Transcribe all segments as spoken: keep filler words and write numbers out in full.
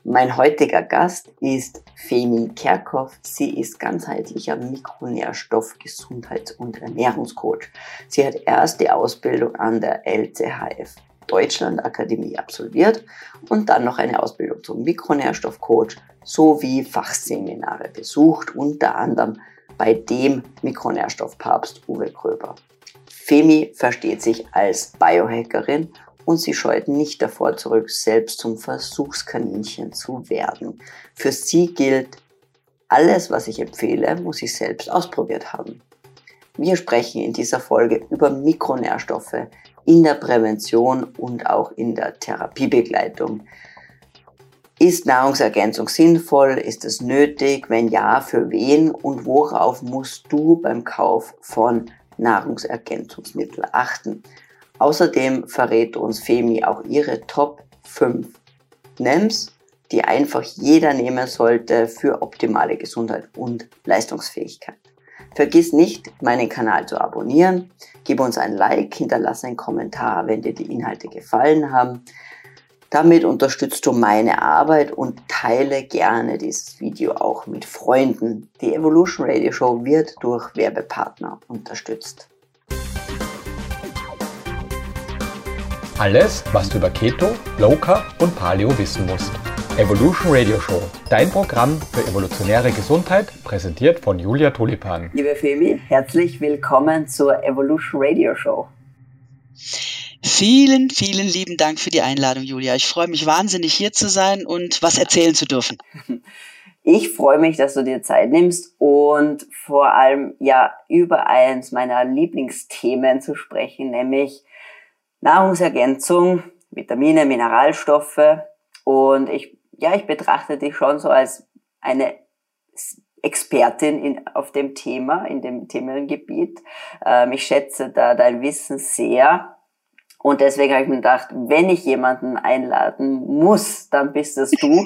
Mein heutiger Gast ist Femi Kerkhoff. Sie ist ganzheitlicher Mikronährstoff-, Gesundheits- und Ernährungscoach. Sie hat erst die Ausbildung an der L C H F Deutschland Akademie absolviert und dann noch eine Ausbildung zum Mikronährstoffcoach sowie Fachseminare besucht, unter anderem bei dem Mikronährstoffpapst Uwe Gröber. Femi versteht sich als Biohackerin und sie scheut nicht davor zurück, selbst zum Versuchskaninchen zu werden. Für sie gilt, alles, was ich empfehle, muss ich selbst ausprobiert haben. Wir sprechen in dieser Folge über Mikronährstoffe in der Prävention und auch in der Therapiebegleitung. Ist Nahrungsergänzung sinnvoll? Ist es nötig? Wenn ja, für wen? Und worauf musst du beim Kauf von Nahrungsergänzungsmitteln achten? Außerdem verrät uns Femi auch ihre Top fünf N E Ms, die einfach jeder nehmen sollte für optimale Gesundheit und Leistungsfähigkeit. Vergiss nicht, meinen Kanal zu abonnieren, gib uns ein Like, hinterlasse einen Kommentar, wenn dir die Inhalte gefallen haben. Damit unterstützt du meine Arbeit und teile gerne dieses Video auch mit Freunden. Die Evolution Radio Show wird durch Werbepartner unterstützt. Alles, was du über Keto, Low Carb und Paleo wissen musst. Evolution Radio Show, dein Programm für evolutionäre Gesundheit, präsentiert von Julia Tulipan. Liebe Femi, herzlich willkommen zur Evolution Radio Show. Vielen, vielen lieben Dank für die Einladung, Julia. Ich freue mich wahnsinnig, hier zu sein und was erzählen zu dürfen. Ich freue mich, dass du dir Zeit nimmst und vor allem ja über eins meiner Lieblingsthemen zu sprechen, nämlich Nahrungsergänzung, Vitamine, Mineralstoffe. Und ich, ja, ich betrachte dich schon so als eine Expertin in, auf dem Thema, in dem Themengebiet. Ähm, ich schätze da dein Wissen sehr. Und deswegen habe ich mir gedacht, wenn ich jemanden einladen muss, dann bist es du.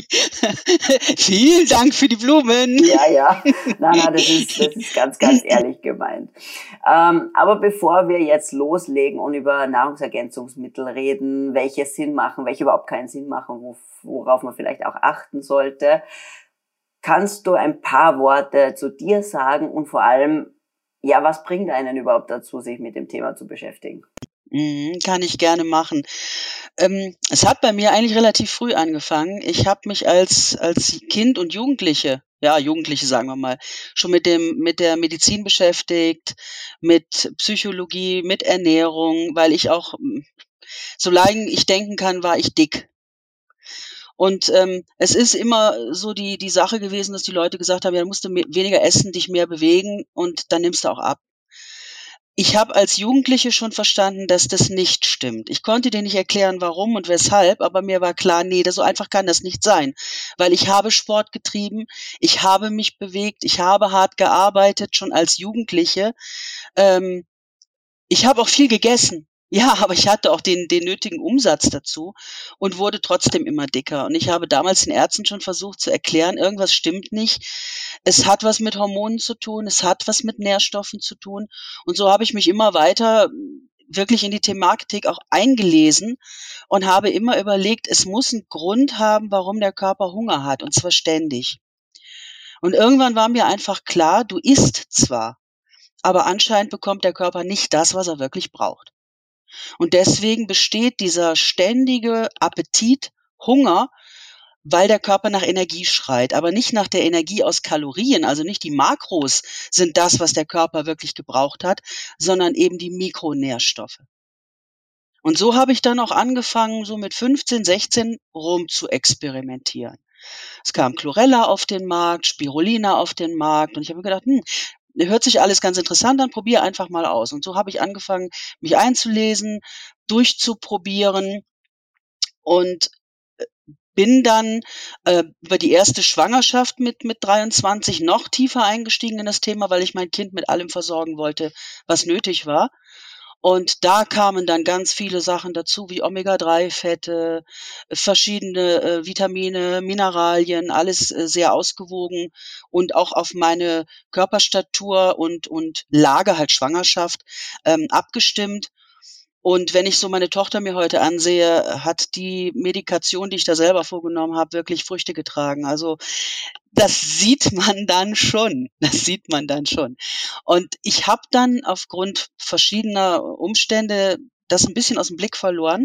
Vielen Dank für die Blumen. Ja, ja. Nein, nein, das ist, das ist ganz, ganz ehrlich gemeint. Ähm, aber bevor wir jetzt loslegen und über Nahrungsergänzungsmittel reden, welche Sinn machen, welche überhaupt keinen Sinn machen, wo, worauf man vielleicht auch achten sollte, kannst du ein paar Worte zu dir sagen und vor allem, ja, was bringt einen überhaupt dazu, sich mit dem Thema zu beschäftigen? Mhm, kann ich gerne machen. Ähm, es hat bei mir eigentlich relativ früh angefangen. Ich habe mich als als Kind und Jugendliche, ja Jugendliche sagen wir mal, schon mit dem mit der Medizin beschäftigt, mit Psychologie, mit Ernährung, weil ich auch, solange ich denken kann, war ich dick. Und ähm, es ist immer so die die Sache gewesen, dass die Leute gesagt haben, ja, du musst weniger essen, dich mehr bewegen und dann nimmst du auch ab. Ich habe als Jugendliche schon verstanden, dass das nicht stimmt. Ich konnte dir nicht erklären, warum und weshalb, aber mir war klar, nee, das so einfach kann das nicht sein, weil ich habe Sport getrieben, ich habe mich bewegt, ich habe hart gearbeitet, schon als Jugendliche. Ähm, ich habe auch viel gegessen. Ja, aber ich hatte auch den den nötigen Umsatz dazu und wurde trotzdem immer dicker. Und ich habe damals den Ärzten schon versucht zu erklären, irgendwas stimmt nicht. Es hat was mit Hormonen zu tun, es hat was mit Nährstoffen zu tun. Und so habe ich mich immer weiter wirklich in die Thematik auch eingelesen und habe immer überlegt, es muss einen Grund haben, warum der Körper Hunger hat, und zwar ständig. Und irgendwann war mir einfach klar, du isst zwar, aber anscheinend bekommt der Körper nicht das, was er wirklich braucht. Und deswegen besteht dieser ständige Appetit, Hunger, weil der Körper nach Energie schreit, aber nicht nach der Energie aus Kalorien, also nicht die Makros sind das, was der Körper wirklich gebraucht hat, sondern eben die Mikronährstoffe. Und so habe ich dann auch angefangen, so mit fünfzehn, sechzehn rum zu experimentieren. Es kam Chlorella auf den Markt, Spirulina auf den Markt und ich habe mir gedacht, hm, hört sich alles ganz interessant an, probier einfach mal aus. Und so habe ich angefangen, mich einzulesen, durchzuprobieren und bin dann äh, über die erste Schwangerschaft mit mit dreiundzwanzig noch tiefer eingestiegen in das Thema, weil ich mein Kind mit allem versorgen wollte, was nötig war. Und da kamen dann ganz viele Sachen dazu, wie Omega drei Fette, verschiedene äh, Vitamine, Mineralien, alles äh, sehr ausgewogen und auch auf meine Körperstatur und und Lage, halt Schwangerschaft, ähm, abgestimmt. Und wenn ich so meine Tochter mir heute ansehe, hat die Medikation, die ich da selber vorgenommen habe, wirklich Früchte getragen. Also das sieht man dann schon. Das sieht man dann schon. Und ich habe dann aufgrund verschiedener Umstände das ein bisschen aus dem Blick verloren,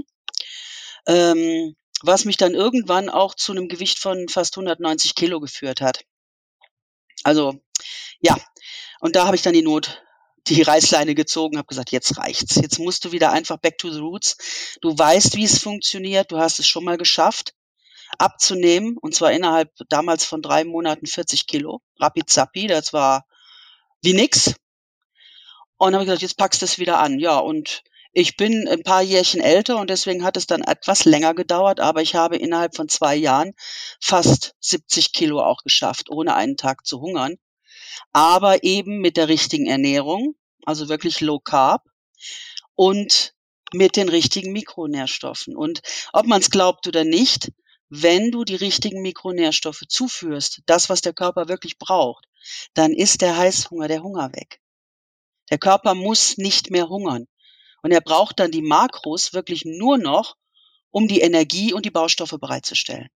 ähm, was mich dann irgendwann auch zu einem Gewicht von fast hundertneunzig Kilo geführt hat. Also ja, und da habe ich dann die Not die Reißleine gezogen, habe gesagt, jetzt reicht's. Jetzt musst du wieder einfach back to the roots. Du weißt, wie es funktioniert. Du hast es schon mal geschafft, abzunehmen. Und zwar innerhalb damals von drei Monaten vierzig Kilo. Rapid zappi, das war wie nix. Und dann habe ich gesagt, jetzt packst du es wieder an. Ja, und ich bin ein paar Jährchen älter und deswegen hat es dann etwas länger gedauert. Aber ich habe innerhalb von zwei Jahren fast siebzig Kilo auch geschafft, ohne einen Tag zu hungern. Aber eben mit der richtigen Ernährung, also wirklich Low Carb und mit den richtigen Mikronährstoffen. Und ob man es glaubt oder nicht, wenn du die richtigen Mikronährstoffe zuführst, das, was der Körper wirklich braucht, dann ist der Heißhunger, der Hunger weg. Der Körper muss nicht mehr hungern. Und er braucht dann die Makros wirklich nur noch, um die Energie und die Baustoffe bereitzustellen.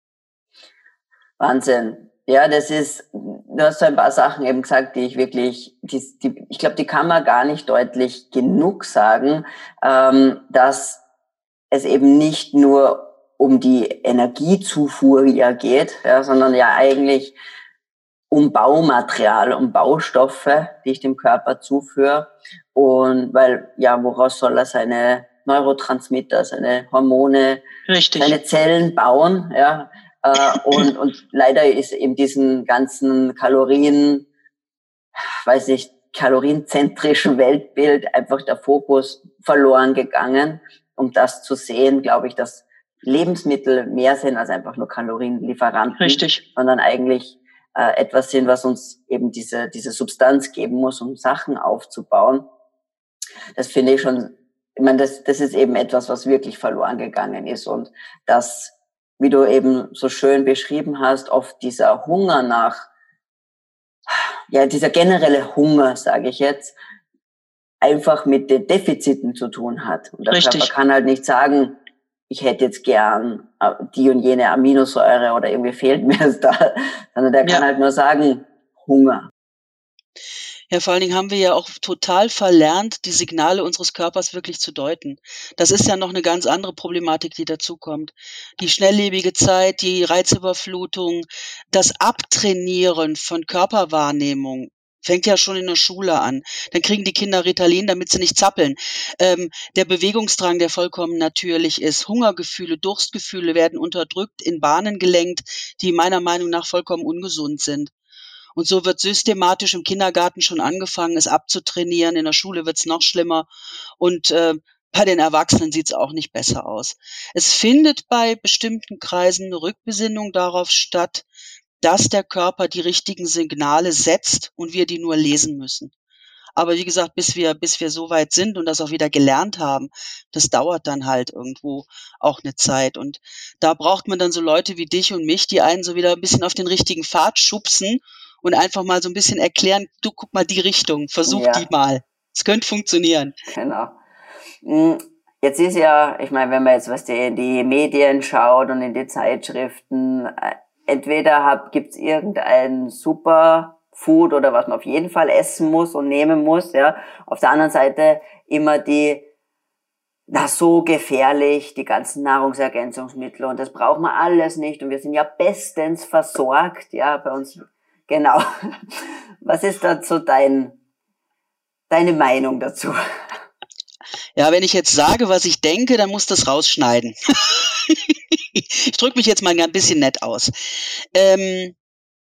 Wahnsinn. Ja, das ist, du hast so ein paar Sachen eben gesagt, die ich wirklich, die, die, ich glaube, die kann man gar nicht deutlich genug sagen, ähm, dass es eben nicht nur um die Energiezufuhr ja geht, ja, sondern ja eigentlich um Baumaterial, um Baustoffe, die ich dem Körper zuführe. Und weil, ja, woraus soll er seine Neurotransmitter, seine Hormone, Richtig. seine Zellen bauen, ja? Und, und leider ist eben diesen ganzen Kalorien, weiß nicht, kalorienzentrischen Weltbild einfach der Fokus verloren gegangen. Um das zu sehen, glaube ich, dass Lebensmittel mehr sind als einfach nur Kalorienlieferanten. Richtig. Sondern eigentlich äh, etwas sind, was uns eben diese, diese Substanz geben muss, um Sachen aufzubauen. Das finde ich schon, ich meine, das, das ist eben etwas, was wirklich verloren gegangen ist und das, wie du eben so schön beschrieben hast, oft dieser Hunger nach, ja, dieser generelle Hunger, sage ich jetzt, einfach mit den Defiziten zu tun hat. Und der Richtig. Körper kann halt nicht sagen, ich hätte jetzt gern die und jene Aminosäure oder irgendwie fehlt mir es da, sondern der kann Ja. halt nur sagen, Hunger. Ja, vor allen Dingen haben wir ja auch total verlernt, die Signale unseres Körpers wirklich zu deuten. Das ist ja noch eine ganz andere Problematik, die dazukommt. Die schnelllebige Zeit, die Reizüberflutung, das Abtrainieren von Körperwahrnehmung fängt ja schon in der Schule an. Dann kriegen die Kinder Ritalin, damit sie nicht zappeln. Ähm, der Bewegungsdrang, der vollkommen natürlich ist. Hungergefühle, Durstgefühle werden unterdrückt, in Bahnen gelenkt, die meiner Meinung nach vollkommen ungesund sind. Und so wird systematisch im Kindergarten schon angefangen, es abzutrainieren. In der Schule wird es noch schlimmer. Und äh, bei den Erwachsenen sieht es auch nicht besser aus. Es findet bei bestimmten Kreisen eine Rückbesinnung darauf statt, dass der Körper die richtigen Signale setzt und wir die nur lesen müssen. Aber wie gesagt, bis wir, bis wir so weit sind und das auch wieder gelernt haben, das dauert dann halt irgendwo auch eine Zeit. Und da braucht man dann so Leute wie dich und mich, die einen so wieder ein bisschen auf den richtigen Pfad schubsen und einfach mal so ein bisschen erklären, du guck mal die Richtung, versuch Ja. die mal. Es könnte funktionieren. Genau. Jetzt ist ja, ich meine, wenn man jetzt was die, in die Medien schaut und in die Zeitschriften, entweder gibt's irgendein Superfood oder was man auf jeden Fall essen muss und nehmen muss, ja. Auf der anderen Seite immer die, na, so gefährlich, die ganzen Nahrungsergänzungsmittel und das braucht man alles nicht und wir sind ja bestens versorgt, ja, bei uns. Genau. Was ist dazu dein, deine Meinung dazu? Ja, wenn ich jetzt sage, was ich denke, dann muss das rausschneiden. Ich drücke mich jetzt mal ein bisschen nett aus. Ähm,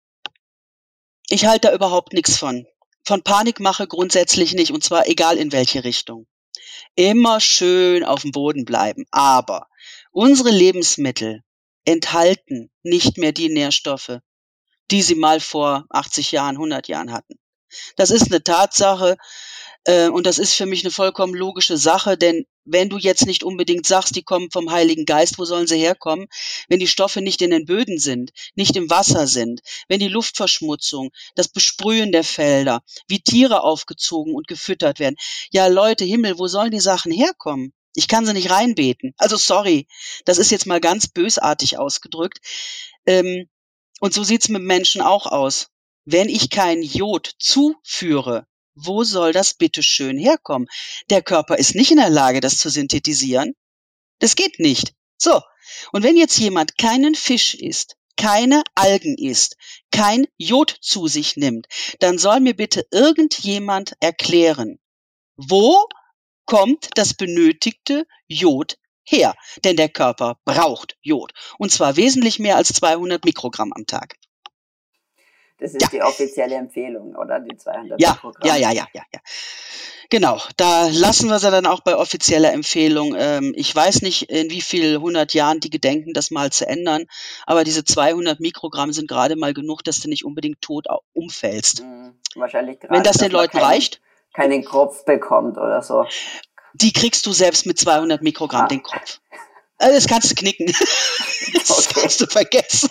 ich halte da überhaupt nichts von. Von Panikmache grundsätzlich nicht, und zwar egal in welche Richtung. Immer schön auf dem Boden bleiben. Aber unsere Lebensmittel enthalten nicht mehr die Nährstoffe, die sie mal vor achtzig Jahren, hundert Jahren hatten. Das ist eine Tatsache äh, und das ist für mich eine vollkommen logische Sache, denn wenn du jetzt nicht unbedingt sagst, die kommen vom Heiligen Geist, wo sollen sie herkommen? Wenn die Stoffe nicht in den Böden sind, nicht im Wasser sind, wenn die Luftverschmutzung, das Besprühen der Felder, wie Tiere aufgezogen und gefüttert werden. Ja, Leute, Himmel, wo sollen die Sachen herkommen? Ich kann sie nicht reinbeten. Also sorry, das ist jetzt mal ganz bösartig ausgedrückt. Ähm, und so sieht's mit Menschen auch aus. Wenn ich kein Jod zuführe, wo soll das bitte schön herkommen? Der Körper ist nicht in der Lage, das zu synthetisieren. Das geht nicht. So. Und wenn jetzt jemand keinen Fisch isst, keine Algen isst, kein Jod zu sich nimmt, dann soll mir bitte irgendjemand erklären, wo kommt das benötigte Jod her? Denn der Körper braucht Jod. Und zwar wesentlich mehr als zweihundert Mikrogramm am Tag. Das ist ja die offizielle Empfehlung, oder? Die zweihundert ja, Mikrogramm. Ja, ja, ja, ja, ja. Genau, da lassen wir sie dann auch bei offizieller Empfehlung. Ähm, ich weiß nicht, in wie viel hundert Jahren die gedenken, das mal zu ändern, aber diese zweihundert Mikrogramm sind gerade mal genug, dass du nicht unbedingt tot umfällst. Mhm, wahrscheinlich gerade, wenn das den Leuten keinen, reicht, keinen Kopf bekommt oder so. Die kriegst du selbst mit zweihundert Mikrogramm, ah. den Kopf. Also das kannst du knicken. Das okay. kannst du vergessen.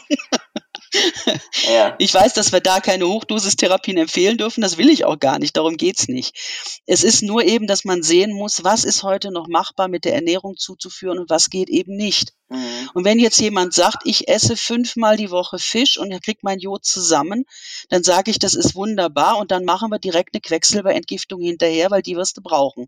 Ja. Ich weiß, dass wir da keine Hochdosistherapien empfehlen dürfen, das will ich auch gar nicht, darum geht's nicht. Es ist nur eben, dass man sehen muss, was ist heute noch machbar mit der Ernährung zuzuführen und was geht eben nicht. Mhm. Und wenn jetzt jemand sagt, ich esse fünfmal die Woche Fisch und er kriegt mein Jod zusammen, dann sage ich, das ist wunderbar und dann machen wir direkt eine Quecksilberentgiftung hinterher, weil die wirst du brauchen.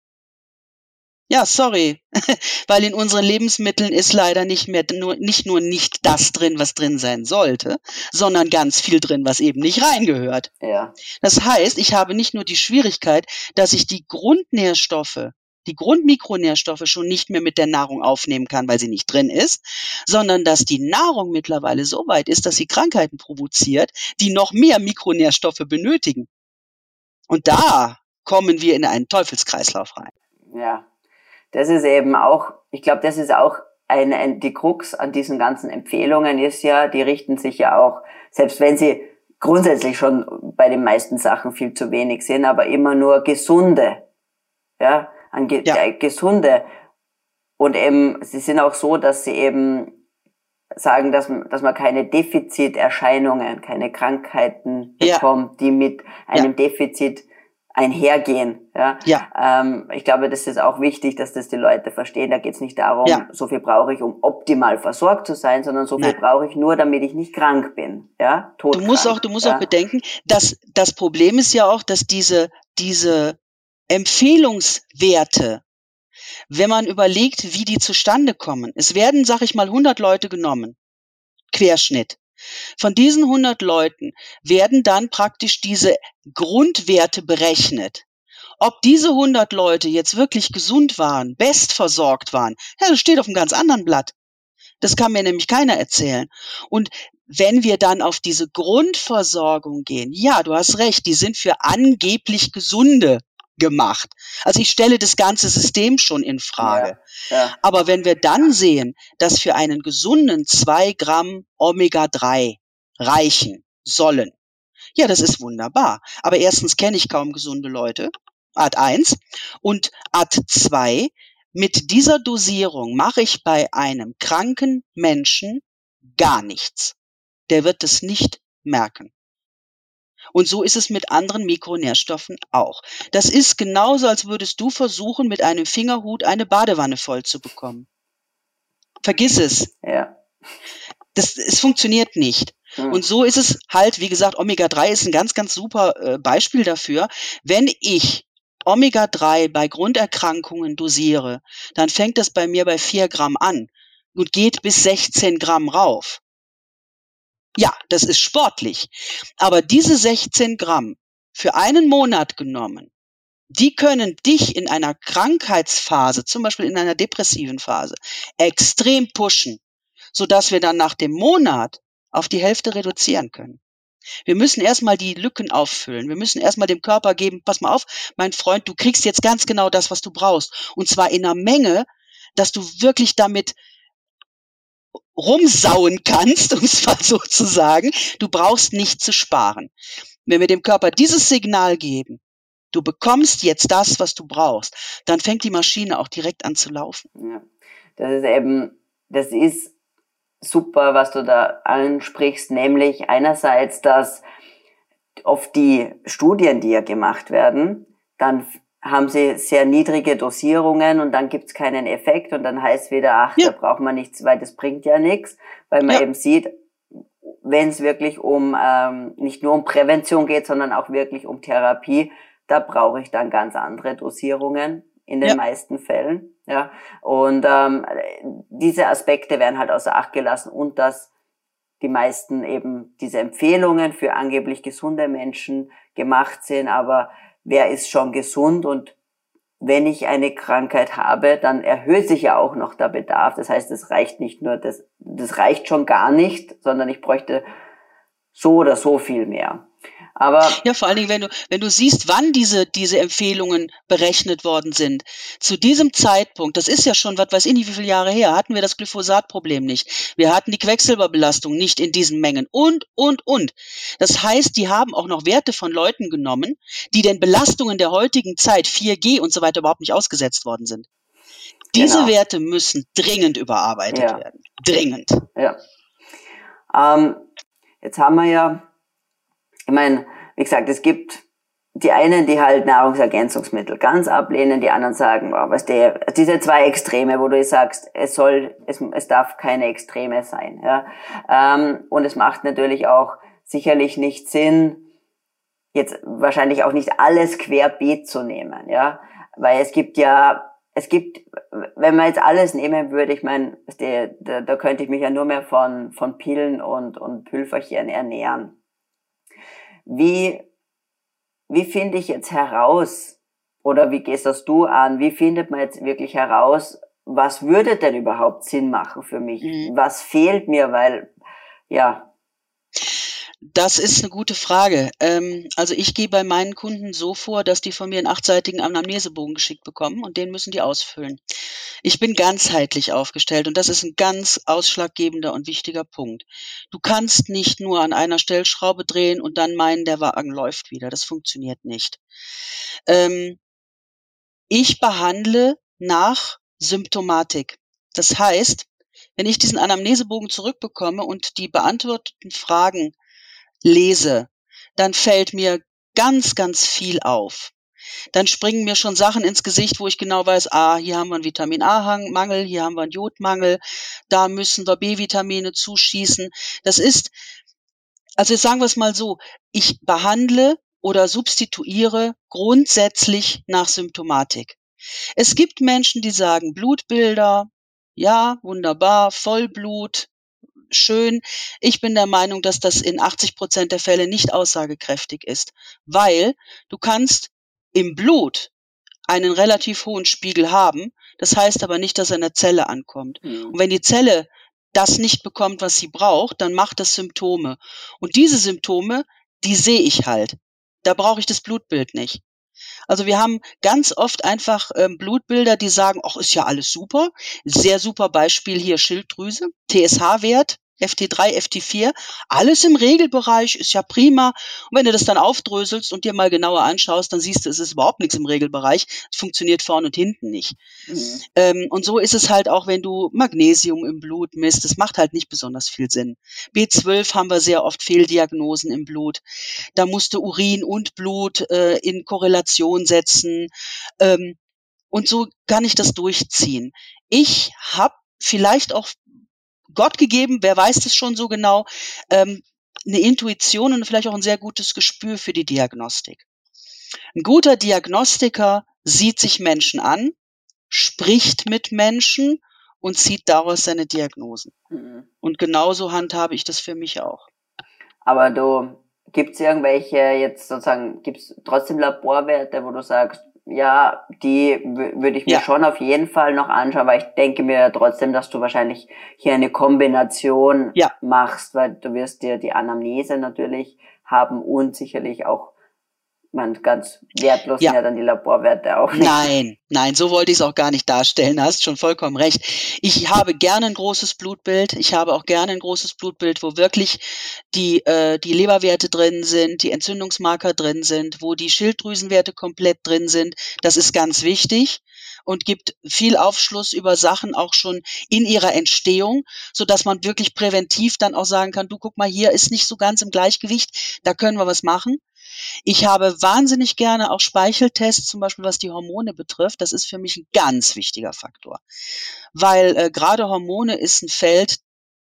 Ja, sorry, weil in unseren Lebensmitteln ist leider nicht mehr nur, nicht nur nicht das drin, was drin sein sollte, sondern ganz viel drin, was eben nicht reingehört. Ja. Das heißt, ich habe nicht nur die Schwierigkeit, dass ich die Grundnährstoffe, die Grundmikronährstoffe schon nicht mehr mit der Nahrung aufnehmen kann, weil sie nicht drin ist, sondern dass die Nahrung mittlerweile so weit ist, dass sie Krankheiten provoziert, die noch mehr Mikronährstoffe benötigen. Und da kommen wir in einen Teufelskreislauf rein. Ja. Das ist eben auch, ich glaube, das ist auch eine, ein, die Krux an diesen ganzen Empfehlungen ist ja, die richten sich ja auch, selbst wenn sie grundsätzlich schon bei den meisten Sachen viel zu wenig sind, aber immer nur gesunde, ja, an ge, ja. Äh, gesunde. Und eben, sie sind auch so, dass sie eben sagen, dass, dass man keine Defiziterscheinungen, keine Krankheiten ja. bekommt, die mit einem ja. Defizit einhergehen. Ja. Ja. Ähm, ich glaube, das ist auch wichtig, dass das die Leute verstehen. Da geht es nicht darum, ja. so viel brauche ich, um optimal versorgt zu sein, sondern so viel Nein. brauche ich nur, damit ich nicht krank bin. Ja, du musst auch, du musst ja. auch bedenken, dass das Problem ist ja auch, dass diese diese Empfehlungswerte, wenn man überlegt, wie die zustande kommen, es werden, sag ich mal, hundert Leute genommen, Querschnitt. Von diesen hundert Leuten werden dann praktisch diese Grundwerte berechnet. Ob diese hundert Leute jetzt wirklich gesund waren, bestversorgt waren, ja, das steht auf einem ganz anderen Blatt. Das kann mir nämlich keiner erzählen. Und wenn wir dann auf diese Grundversorgung gehen, ja, du hast recht, die sind für angeblich Gesunde gemacht. Also ich stelle das ganze System schon in Frage. Ja, ja. Aber wenn wir dann sehen, dass für einen gesunden zwei Gramm Omega drei reichen sollen, ja, das ist wunderbar. Aber erstens kenne ich kaum gesunde Leute, Art eins. Und Art zwei, mit dieser Dosierung mache ich bei einem kranken Menschen gar nichts. Der wird es nicht merken. Und so ist es mit anderen Mikronährstoffen auch. Das ist genauso, als würdest du versuchen, mit einem Fingerhut eine Badewanne voll zu bekommen. Vergiss es. Ja. Das, es funktioniert nicht. Hm. Und so ist es halt, wie gesagt, Omega drei ist ein ganz, ganz super äh, Beispiel dafür. Wenn ich Omega drei bei Grunderkrankungen dosiere, dann fängt das bei mir bei vier Gramm an und geht bis sechzehn Gramm rauf. Ja, das ist sportlich. Aber diese sechzehn Gramm für einen Monat genommen, die können dich in einer Krankheitsphase, zum Beispiel in einer depressiven Phase, extrem pushen, sodass wir dann nach dem Monat auf die Hälfte reduzieren können. Wir müssen erstmal die Lücken auffüllen. Wir müssen erstmal dem Körper geben, pass mal auf, mein Freund, du kriegst jetzt ganz genau das, was du brauchst. Und zwar in einer Menge, dass du wirklich damit rumsauen kannst, um es mal so zu sagen. Du brauchst nicht zu sparen. Wenn wir dem Körper dieses Signal geben, du bekommst jetzt das, was du brauchst, dann fängt die Maschine auch direkt an zu laufen. Ja, das ist eben, das ist super, was du da ansprichst, nämlich einerseits, dass oft die Studien, die ja gemacht werden, dann haben sie sehr niedrige Dosierungen und dann gibt's keinen Effekt und dann heißt wieder, ach, ja. da braucht man nichts, weil das bringt ja nichts, weil man ja. eben sieht, wenn es wirklich um ähm, nicht nur um Prävention geht, sondern auch wirklich um Therapie, da brauche ich dann ganz andere Dosierungen in den ja. meisten Fällen. Ja. Und ähm, diese Aspekte werden halt außer Acht gelassen und dass die meisten eben diese Empfehlungen für angeblich gesunde Menschen gemacht sind, aber wer ist schon gesund? Und wenn ich eine Krankheit habe, dann erhöht sich ja auch noch der Bedarf. Das heißt, es reicht nicht nur, das, das reicht schon gar nicht, sondern ich bräuchte so oder so viel mehr. Aber ja, vor allen Dingen, wenn du, wenn du siehst, wann diese, diese Empfehlungen berechnet worden sind. Zu diesem Zeitpunkt, das ist ja schon, was weiß ich nicht, wie viele Jahre her, hatten wir das Glyphosat-Problem nicht. Wir hatten die Quecksilberbelastung nicht in diesen Mengen und, und, und. Das heißt, die haben auch noch Werte von Leuten genommen, die den Belastungen der heutigen Zeit, vier G und so weiter, überhaupt nicht ausgesetzt worden sind. Diese genau. Werte müssen dringend überarbeitet ja. werden. Dringend. Ja. Ähm, jetzt haben wir ja Ich meine, wie gesagt, es gibt die einen, die halt Nahrungsergänzungsmittel ganz ablehnen, die anderen sagen, oh, was der, diese zwei Extreme, wo du sagst, es soll, es, es darf keine Extreme sein, ja. Ähm, und es macht natürlich auch sicherlich nicht Sinn, jetzt wahrscheinlich auch nicht alles querbeet zu nehmen, ja. Weil es gibt ja, es gibt, wenn man jetzt alles nehmen würde, ich meine, da, da könnte ich mich ja nur mehr von, von Pillen und, und Pülverchen ernähren. Wie, wie finde ich jetzt heraus, oder wie gehst das du an, wie findet man jetzt wirklich heraus, was würde denn überhaupt Sinn machen für mich? Mhm. Was fehlt mir, weil, ja. Das ist eine gute Frage. Ähm, also ich gehe bei meinen Kunden so vor, dass die von mir einen achtseitigen Anamnesebogen geschickt bekommen und den müssen die ausfüllen. Ich bin ganzheitlich aufgestellt und das ist ein ganz ausschlaggebender und wichtiger Punkt. Du kannst nicht nur an einer Stellschraube drehen und dann meinen, der Wagen läuft wieder. Das funktioniert nicht. Ähm, ich behandle nach Symptomatik. Das heißt, wenn ich diesen Anamnesebogen zurückbekomme und die beantworteten Fragen lese, dann fällt mir ganz, ganz viel auf. Dann springen mir schon Sachen ins Gesicht, wo ich genau weiß, ah, hier haben wir einen Vitamin-A-Mangel, hier haben wir einen Jodmangel, da müssen wir B-Vitamine zuschießen. Das ist, also sagen wir es mal so, ich behandle oder substituiere grundsätzlich nach Symptomatik. Es gibt Menschen, die sagen, Blutbilder, ja, wunderbar, Vollblut, schön. Ich bin der Meinung, dass das in achtzig Prozent der Fälle nicht aussagekräftig ist, weil du kannst im Blut einen relativ hohen Spiegel haben, das heißt aber nicht, dass er in der Zelle ankommt. Mhm. Und wenn die Zelle das nicht bekommt, was sie braucht, dann macht das Symptome. Und diese Symptome, die sehe ich halt. Da brauche ich das Blutbild nicht. Also wir haben ganz oft einfach ähm, Blutbilder, die sagen, ach, ist ja alles super. Sehr super Beispiel hier Schilddrüse, T S H-Wert, F T drei, F T vier, alles im Regelbereich, ist ja prima. Und wenn du das dann aufdröselst und dir mal genauer anschaust, dann siehst du, es ist überhaupt nichts im Regelbereich. Es funktioniert vorne und hinten nicht. Mhm. Ähm, und so ist es halt auch, wenn du Magnesium im Blut misst. Das macht halt nicht besonders viel Sinn. B zwölf haben wir sehr oft Fehldiagnosen im Blut. Da musst du Urin und Blut äh, in Korrelation setzen. Ähm, und so kann ich das durchziehen. Ich habe vielleicht auch Gott gegeben, wer weiß das schon so genau, ähm, eine Intuition und vielleicht auch ein sehr gutes Gespür für die Diagnostik. Ein guter Diagnostiker sieht sich Menschen an, spricht mit Menschen und zieht daraus seine Diagnosen. Mhm. Und genauso handhabe ich das für mich auch. Aber du, gibt's irgendwelche jetzt sozusagen, gibt's trotzdem Laborwerte, wo du sagst, ja, die w- würde ich mir ja. schon auf jeden Fall noch anschauen, weil ich denke mir trotzdem, dass du wahrscheinlich hier eine Kombination ja. machst, weil du wirst dir die Anamnese natürlich haben und sicherlich auch man, ganz wertlos Ja. sind ja dann die Laborwerte auch nicht. Nein, nein, so wollte ich es auch gar nicht darstellen. Da hast schon vollkommen recht. Ich habe gerne ein großes Blutbild. Ich habe auch gerne ein großes Blutbild, wo wirklich die, äh, die Leberwerte drin sind, die Entzündungsmarker drin sind, wo die Schilddrüsenwerte komplett drin sind. Das ist ganz wichtig und gibt viel Aufschluss über Sachen auch schon in ihrer Entstehung, so dass man wirklich präventiv dann auch sagen kann, du guck mal, hier ist nicht so ganz im Gleichgewicht, da können wir was machen. Ich habe wahnsinnig gerne auch Speicheltests, zum Beispiel was die Hormone betrifft. Das ist für mich ein ganz wichtiger Faktor, weil äh, gerade Hormone ist ein Feld,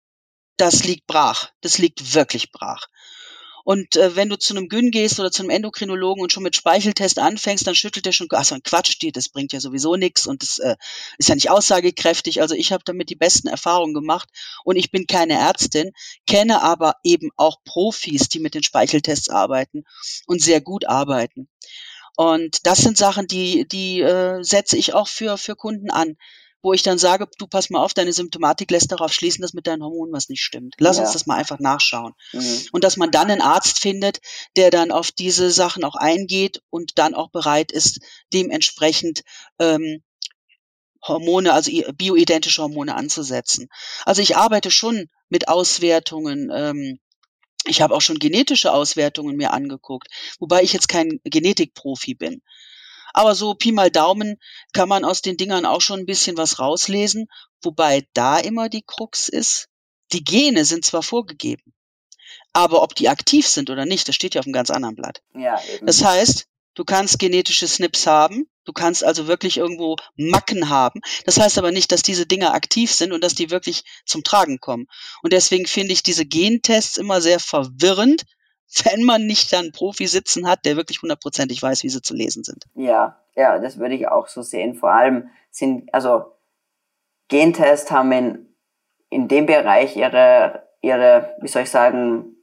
das liegt brach. Das liegt wirklich brach. Und äh, wenn du zu einem Gyn gehst oder zu einem Endokrinologen und schon mit Speicheltest anfängst, dann schüttelt der schon, ach so ein Quatsch, die, das bringt ja sowieso nichts und das äh, ist ja nicht aussagekräftig. Also ich habe damit die besten Erfahrungen gemacht und ich bin keine Ärztin, kenne aber eben auch Profis, die mit den Speicheltests arbeiten und sehr gut arbeiten. Und das sind Sachen, die die äh, setze ich auch für für Kunden an, wo ich dann sage, du pass mal auf, deine Symptomatik lässt darauf schließen, dass mit deinen Hormonen was nicht stimmt. Lass Ja. uns das mal einfach nachschauen. Mhm. Und dass man dann einen Arzt findet, der dann auf diese Sachen auch eingeht und dann auch bereit ist, dementsprechend ähm, Hormone, also i- bioidentische Hormone anzusetzen. Also ich arbeite schon mit Auswertungen. Ähm, ich habe auch schon genetische Auswertungen mir angeguckt, wobei ich jetzt kein Genetikprofi bin. Aber so Pi mal Daumen kann man aus den Dingern auch schon ein bisschen was rauslesen, wobei da immer die Krux ist, die Gene sind zwar vorgegeben, aber ob die aktiv sind oder nicht, das steht ja auf einem ganz anderen Blatt. Ja, eben. Das heißt, du kannst genetische S N Ps haben, du kannst also wirklich irgendwo Macken haben. Das heißt aber nicht, dass diese Dinger aktiv sind und dass die wirklich zum Tragen kommen. Und deswegen finde ich diese Gentests immer sehr verwirrend, wenn man nicht dann einen Profi sitzen hat, der wirklich hundertprozentig weiß, wie sie zu lesen sind. Ja, ja, das würde ich auch so sehen. Vor allem sind, also Gentests haben in, in dem Bereich ihre, ihre, wie soll ich sagen,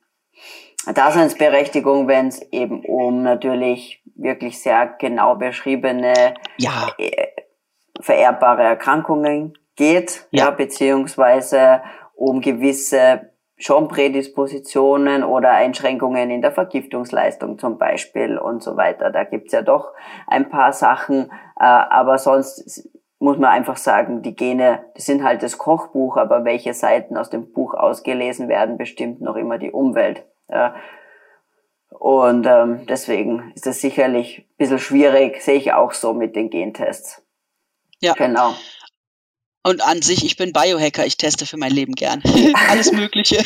Daseinsberechtigung, wenn es eben um natürlich wirklich sehr genau beschriebene Ja, äh, vererbbare Erkrankungen geht, Ja. ja, beziehungsweise um gewisse schon Prädispositionen oder Einschränkungen in der Vergiftungsleistung zum Beispiel und so weiter. Da gibt's ja doch ein paar Sachen, äh, aber sonst muss man einfach sagen, die Gene, das sind halt das Kochbuch, aber welche Seiten aus dem Buch ausgelesen werden, bestimmt noch immer die Umwelt. Ja. Und ähm, deswegen ist das sicherlich ein bisschen schwierig, sehe ich auch so mit den Gentests. ja. Genau. Und an sich, ich bin Biohacker, ich teste für mein Leben gern. Alles Mögliche.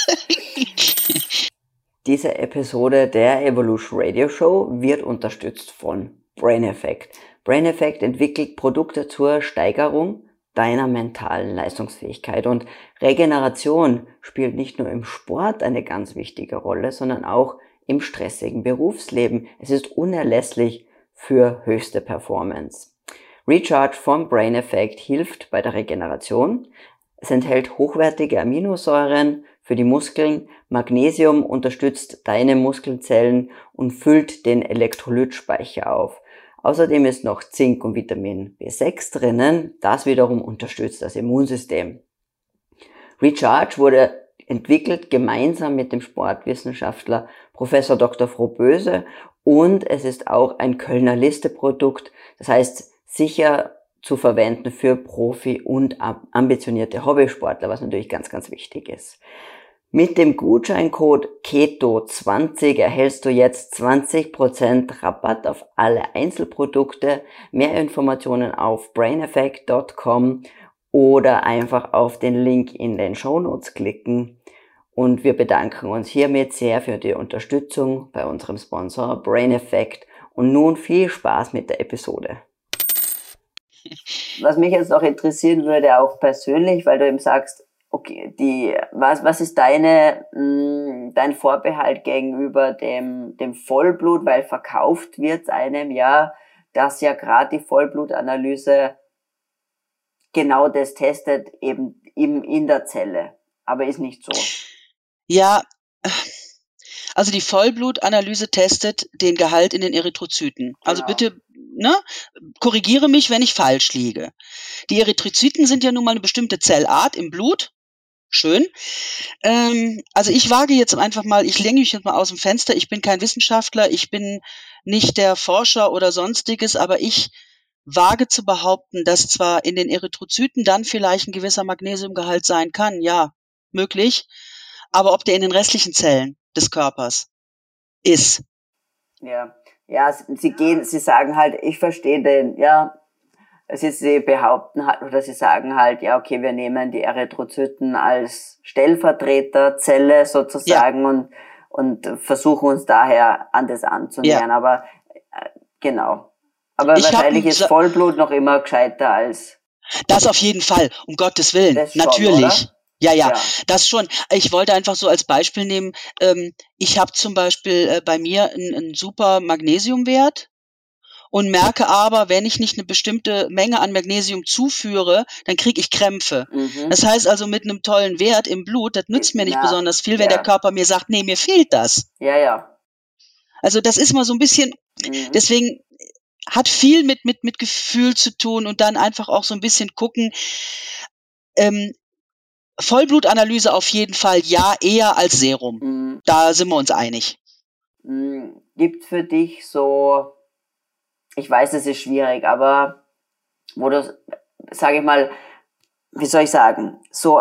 Diese Episode der Evolution Radio Show wird unterstützt von Brain Effect. Brain Effect entwickelt Produkte zur Steigerung deiner mentalen Leistungsfähigkeit, und Regeneration spielt nicht nur im Sport eine ganz wichtige Rolle, sondern auch im stressigen Berufsleben. Es ist unerlässlich für höchste Performance. Recharge von Brain Effect hilft bei der Regeneration. Es enthält hochwertige Aminosäuren für die Muskeln. Magnesium unterstützt deine Muskelzellen und füllt den Elektrolytspeicher auf. Außerdem ist noch Zink und Vitamin B sechs drinnen. Das wiederum unterstützt das Immunsystem. Recharge wurde entwickelt gemeinsam mit dem Sportwissenschaftler Professor Doktor Frohböse, und es ist auch ein Kölner Liste-Produkt. Das heißt, sicher zu verwenden für Profi- und ambitionierte Hobbysportler, was natürlich ganz, ganz wichtig ist. Mit dem Gutscheincode Keto zwanzig erhältst du jetzt zwanzig Prozent Rabatt auf alle Einzelprodukte. Mehr Informationen auf brain effect Punkt com oder einfach auf den Link in den Shownotes klicken. Und wir bedanken uns hiermit sehr für die Unterstützung bei unserem Sponsor Brain Effect. Und nun viel Spaß mit der Episode. Was mich jetzt noch interessieren würde, auch persönlich, weil du eben sagst, okay, die, was, was ist deine, mh, dein Vorbehalt gegenüber dem, dem Vollblut, weil verkauft wird einem ja, dass ja gerade die Vollblutanalyse genau das testet, eben im, in der Zelle. Aber ist nicht so. Ja, also die Vollblutanalyse testet den Gehalt in den Erythrozyten. Also Genau. bitte, ne, korrigiere mich, wenn ich falsch liege. Die Erythrozyten sind ja nun mal eine bestimmte Zellart im Blut. schön. Ähm, also ich wage jetzt einfach mal, ich lehne mich jetzt mal aus dem Fenster, ich bin kein Wissenschaftler, ich bin nicht der Forscher oder sonstiges, aber ich wage zu behaupten, dass zwar in den Erythrozyten dann vielleicht ein gewisser Magnesiumgehalt sein kann, ja, möglich, aber ob der in den restlichen Zellen des Körpers ist. Ja, ja, sie gehen, sie sagen halt, ich verstehe den, ja, also sie behaupten halt, oder sie sagen halt, ja, okay, wir nehmen die Erythrozyten als Stellvertreterzelle sozusagen, ja, und, und versuchen uns daher an das anzunähern, ja, aber äh, genau. Aber ich wahrscheinlich ist Vollblut noch immer gescheiter als... Das auf jeden Fall, um Gottes Willen, das schon, natürlich. Oder? Ja, ja, ja, das schon. Ich wollte einfach so als Beispiel nehmen, ähm, ich habe zum Beispiel äh, bei mir einen, einen super Magnesiumwert und merke aber, wenn ich nicht eine bestimmte Menge an Magnesium zuführe, dann kriege ich Krämpfe. Mhm. Das heißt also, mit einem tollen Wert im Blut, das nützt mir nicht Na, besonders viel, wenn ja. der Körper mir sagt, nee, mir fehlt das. Ja, ja. Also das ist mal so ein bisschen, mhm. deswegen hat viel mit, mit, mit Gefühl zu tun und dann einfach auch so ein bisschen gucken, ähm, Vollblutanalyse auf jeden Fall ja, eher als Serum. Mhm. Da sind wir uns einig. Mhm. Gibt für dich so, ich weiß, es ist schwierig, aber wo du, sage ich mal, wie soll ich sagen, so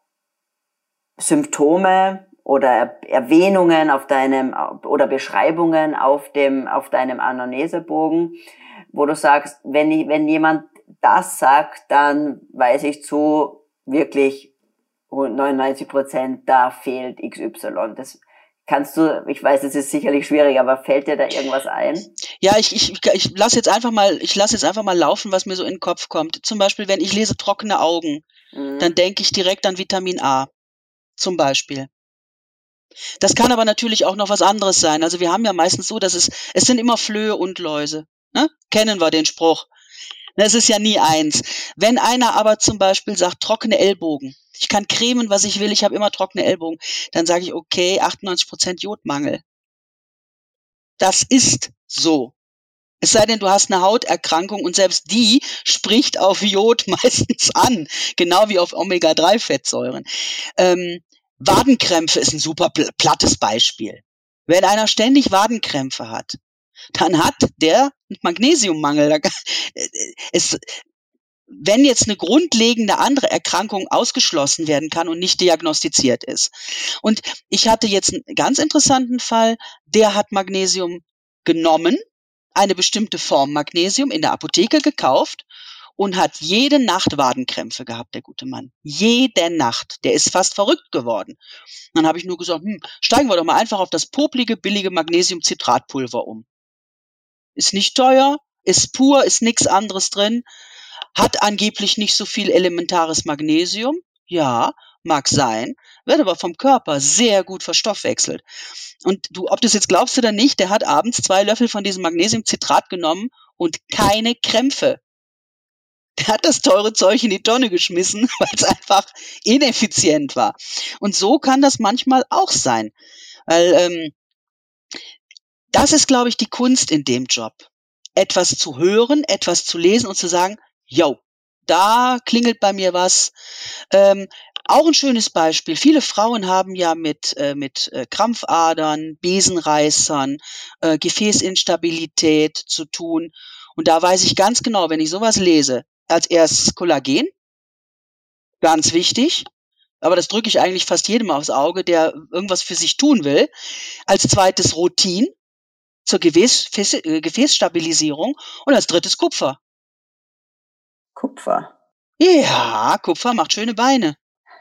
Symptome oder Erwähnungen auf deinem oder Beschreibungen auf dem auf deinem Anamnesebogen, wo du sagst, wenn ich, wenn jemand das sagt, dann weiß ich zu wirklich neunundneunzig Prozent, da fehlt X Y. Das kannst du, ich weiß, es ist sicherlich schwierig, aber fällt dir da irgendwas ein? Ja, ich, ich, ich lasse jetzt einfach mal, ich lasse jetzt einfach mal laufen, was mir so in den Kopf kommt. Zum Beispiel, wenn ich lese trockene Augen, mhm. dann denke ich direkt an Vitamin A. Zum Beispiel. Das kann aber natürlich auch noch was anderes sein. Also wir haben ja meistens so, dass es, es sind immer Flöhe und Läuse. Ne? Kennen wir den Spruch. Das ist ja nie eins. Wenn einer aber zum Beispiel sagt, trockene Ellbogen, ich kann cremen, was ich will, ich habe immer trockene Ellbogen, dann sage ich, okay, achtundneunzig Prozent Jodmangel. Das ist so. Es sei denn, du hast eine Hauterkrankung und selbst die spricht auf Jod meistens an, genau wie auf Omega drei Fettsäuren. Ähm, Wadenkrämpfe ist ein super plattes Beispiel. Wenn einer ständig Wadenkrämpfe hat, dann hat der Magnesiummangel. Es, wenn jetzt eine grundlegende andere Erkrankung ausgeschlossen werden kann und nicht diagnostiziert ist. Und ich hatte jetzt einen ganz interessanten Fall, der hat Magnesium genommen, eine bestimmte Form Magnesium in der Apotheke gekauft und hat jede Nacht Wadenkrämpfe gehabt, der gute Mann. Jede Nacht. Der ist fast verrückt geworden. Dann habe ich nur gesagt, hm, steigen wir doch mal einfach auf das poplige, billige Magnesiumcitratpulver um. Ist nicht teuer, ist pur, ist nichts anderes drin, hat angeblich nicht so viel elementares Magnesium. Ja, mag sein, wird aber vom Körper sehr gut verstoffwechselt. Und du, ob du es jetzt glaubst oder nicht, der hat abends zwei Löffel von diesem Magnesiumcitrat genommen und keine Krämpfe. Der hat das teure Zeug in die Tonne geschmissen, weil es einfach ineffizient war. Und so kann das manchmal auch sein. Weil ähm, das ist, glaube ich, die Kunst in dem Job. Etwas zu hören, etwas zu lesen und zu sagen, yo, da klingelt bei mir was. Ähm, auch ein schönes Beispiel. Viele Frauen haben ja mit, äh, mit äh, Krampfadern, Besenreißern, äh, Gefäßinstabilität zu tun. Und da weiß ich ganz genau, wenn ich sowas lese, als erstes Kollagen, ganz wichtig, aber das drücke ich eigentlich fast jedem aufs Auge, der irgendwas für sich tun will. Als zweites Rutin zur Gefäß, Gefäßstabilisierung und als drittes Kupfer. Kupfer? Ja, Kupfer macht schöne Beine.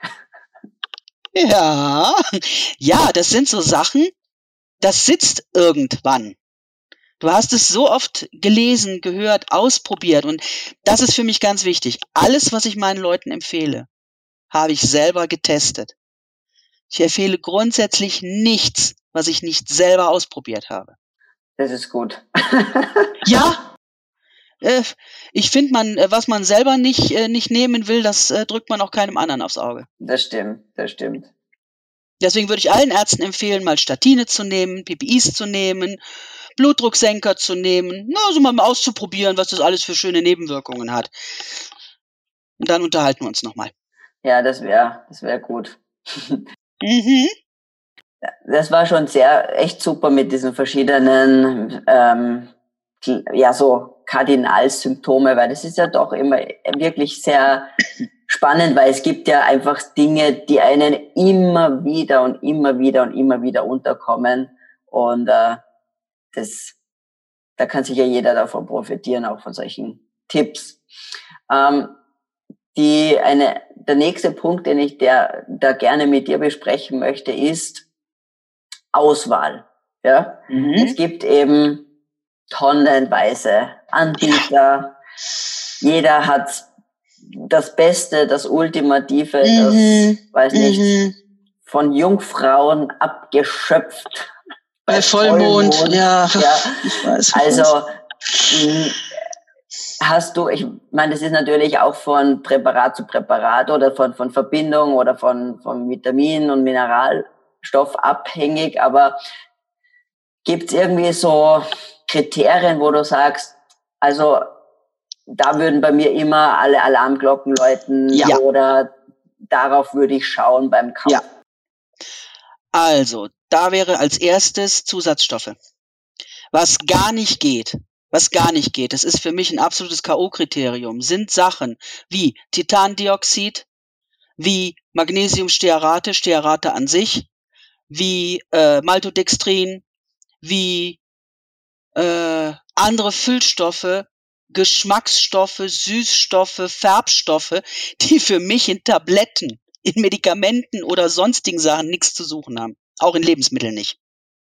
Ja, ja, das sind so Sachen, das sitzt irgendwann. Du hast es so oft gelesen, gehört, ausprobiert und das ist für mich ganz wichtig. Alles, was ich meinen Leuten empfehle, habe ich selber getestet. Ich empfehle grundsätzlich nichts, was ich nicht selber ausprobiert habe. Das ist gut. Ja, äh, ich finde, man, was man selber nicht, äh, nicht nehmen will, das äh, drückt man auch keinem anderen aufs Auge. Das stimmt, das stimmt. Deswegen würde ich allen Ärzten empfehlen, mal Statine zu nehmen, P P Is zu nehmen, Blutdrucksenker zu nehmen, na, also mal auszuprobieren, was das alles für schöne Nebenwirkungen hat. Und dann unterhalten wir uns nochmal. Ja, das wäre das wäre gut. Mhm. Das war schon sehr, echt super mit diesen verschiedenen, ähm, ja, so Kardinalsymptome, weil das ist ja doch immer wirklich sehr spannend, weil es gibt ja einfach Dinge, die einen immer wieder und immer wieder und immer wieder unterkommen und äh, das, da kann sich ja jeder davon profitieren, auch von solchen Tipps. Ähm, die eine, der nächste Punkt, den ich der, da gerne mit dir besprechen möchte, ist Auswahl. Ja, mhm. Es gibt eben tonnenweise Anbieter. Jeder hat das Beste, das Ultimative, mhm. das, weiß nicht, mhm. von Jungfrauen abgeschöpft. Bei, bei Vollmond, Vollmond, ja. ja. Ich weiß, ich also, weiß. Hast du, ich meine, das ist natürlich auch von Präparat zu Präparat oder von, von Verbindung oder von, von Vitamin- und Mineralstoff abhängig, aber gibt es irgendwie so Kriterien, wo du sagst, also da würden bei mir immer alle Alarmglocken läuten, ja. Oder darauf würde ich schauen beim Kauf? Ja. Also, da wäre als erstes Zusatzstoffe. Was gar nicht geht, was gar nicht geht, das ist für mich ein absolutes K O-Kriterium, sind Sachen wie Titandioxid, wie Magnesiumstearate, Stearate an sich, wie äh, Maltodextrin, wie äh, andere Füllstoffe, Geschmacksstoffe, Süßstoffe, Färbstoffe, die für mich in Tabletten, in Medikamenten oder sonstigen Sachen nichts zu suchen haben. Auch in Lebensmitteln nicht.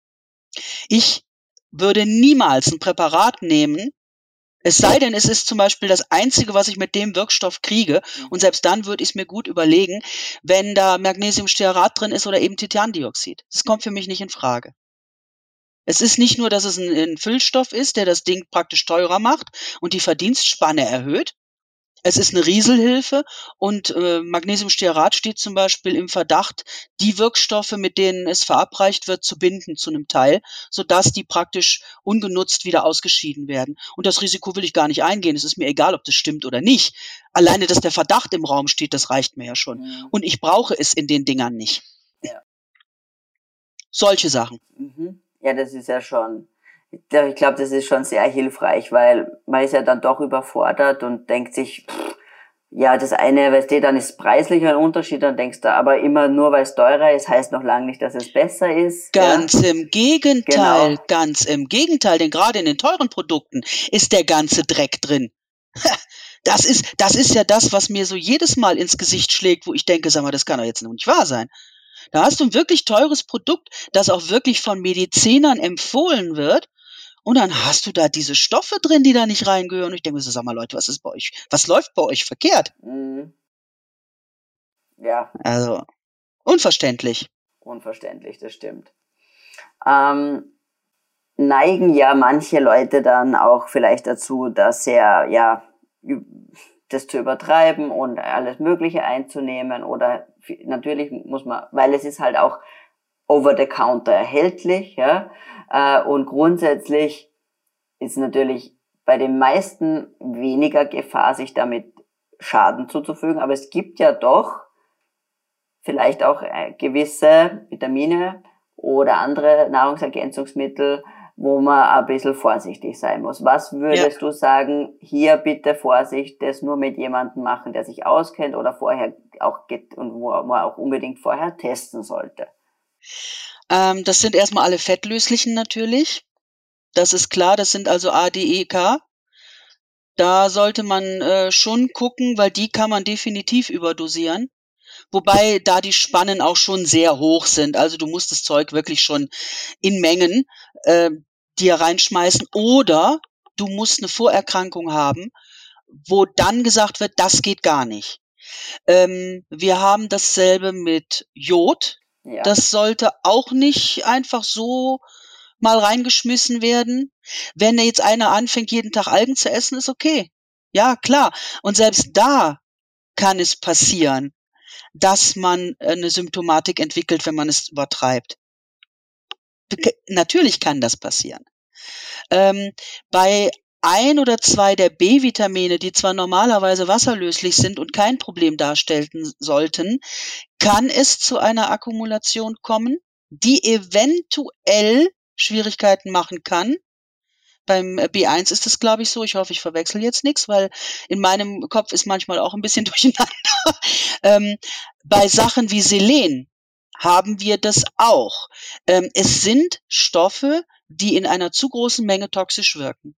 Ich würde niemals ein Präparat nehmen, es sei denn, es ist zum Beispiel das Einzige, was ich mit dem Wirkstoff kriege. Und selbst dann würde ich es mir gut überlegen, wenn da Magnesiumstearat drin ist oder eben Titandioxid. Das kommt für mich nicht in Frage. Es ist nicht nur, dass es ein, ein Füllstoff ist, der das Ding praktisch teurer macht und die Verdienstspanne erhöht. Es ist eine Rieselhilfe und äh, Magnesiumstearat steht zum Beispiel im Verdacht, die Wirkstoffe, mit denen es verabreicht wird, zu binden zu einem Teil, sodass die praktisch ungenutzt wieder ausgeschieden werden. Und das Risiko will ich gar nicht eingehen. Es ist mir egal, ob das stimmt oder nicht. Alleine, dass der Verdacht im Raum steht, das reicht mir ja schon. Mhm. Und ich brauche es in den Dingern nicht. Ja. Solche Sachen. Mhm. Ja, das ist ja schon... Ich glaube, das ist schon sehr hilfreich, weil man ist ja dann doch überfordert und denkt sich, pff, ja, das eine, weißt du, dann ist preislich ein Unterschied, dann denkst du, aber immer nur, weil es teurer ist, heißt noch lange nicht, dass es besser ist. Ganz ja? im Gegenteil, genau. ganz im Gegenteil, denn gerade in den teuren Produkten ist der ganze Dreck drin. Das ist, das ist ja das, was mir so jedes Mal ins Gesicht schlägt, wo ich denke, sag mal, das kann doch jetzt noch nicht wahr sein. Da hast du ein wirklich teures Produkt, das auch wirklich von Medizinern empfohlen wird. Und dann hast du da diese Stoffe drin, die da nicht reingehören. Und ich denke mir so, sag mal Leute, was ist bei euch, was läuft bei euch verkehrt? Mhm. Ja. Also, unverständlich. Unverständlich, das stimmt. Ähm, neigen ja manche Leute dann auch vielleicht dazu, dass sie ja, das zu übertreiben und alles Mögliche einzunehmen oder natürlich muss man, weil es ist halt auch over the counter erhältlich, ja, und grundsätzlich ist natürlich bei den meisten weniger Gefahr, sich damit Schaden zuzufügen, aber es gibt ja doch vielleicht auch gewisse Vitamine oder andere Nahrungsergänzungsmittel, wo man ein bisschen vorsichtig sein muss. Was würdest ja. du sagen, hier bitte Vorsicht, das nur mit jemandem machen, der sich auskennt oder vorher auch geht und wo man auch unbedingt vorher testen sollte? Ähm, das sind erstmal alle fettlöslichen natürlich. Das ist klar, das sind also A, D, E, K. Da sollte man äh, schon gucken, weil die kann man definitiv überdosieren. Wobei da die Spannen auch schon sehr hoch sind. Also du musst das Zeug wirklich schon in Mengen äh, dir reinschmeißen. Oder du musst eine Vorerkrankung haben, wo dann gesagt wird, das geht gar nicht. Ähm, wir haben dasselbe mit Jod. Ja. Das sollte auch nicht einfach so mal reingeschmissen werden. Wenn da jetzt einer anfängt, jeden Tag Algen zu essen, ist okay. Ja, klar. Und selbst da kann es passieren, dass man eine Symptomatik entwickelt, wenn man es übertreibt. Natürlich kann das passieren. Ähm, bei ein oder zwei der B-Vitamine, die zwar normalerweise wasserlöslich sind und kein Problem darstellen sollten, kann es zu einer Akkumulation kommen, die eventuell Schwierigkeiten machen kann. Beim B eins ist es, glaube ich, so. Ich hoffe, ich verwechsel jetzt nichts, weil in meinem Kopf ist manchmal auch ein bisschen durcheinander. ähm, bei Sachen wie Selen haben wir das auch. Ähm, es sind Stoffe, die in einer zu großen Menge toxisch wirken.